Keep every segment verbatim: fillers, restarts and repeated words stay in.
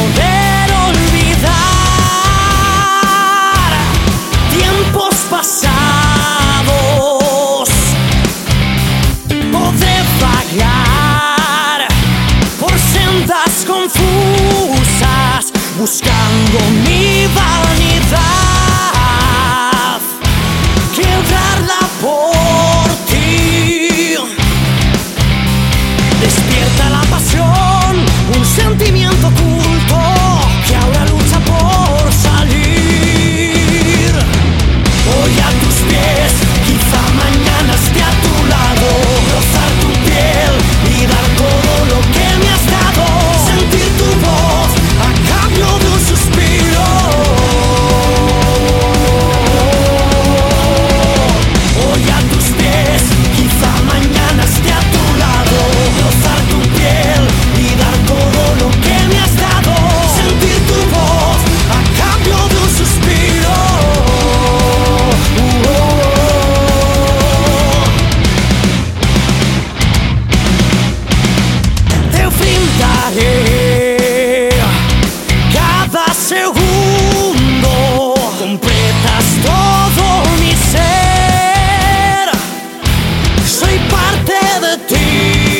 poder olvidar tiempos pasados. Podré vagar por sendas confusas, buscando mi vanidad, quebrarla por ti. Despierta la pasión, un sentimiento oculto que ahora lucha por salir. Hoy a tus pies, quizá mañana esté a tu lado, rozar tu piel y dar todo lo que me has dado, sentir tu voz a cambio de un suspiro. Hoy a tus pies, quizá mañana esté a tu lado, rozar tu piel y dar todo lo que me has dado, sentir tu voz a cambio de un suspiro. Uh, oh, oh. Te brindaré cada segundo, completas todo mi ser, soy parte de ti.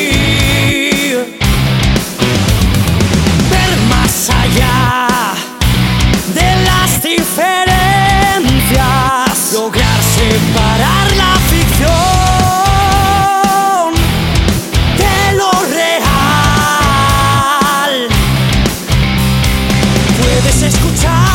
Ver más allá de las diferencias, lograr separar la ficción de lo real. Puedes escuchar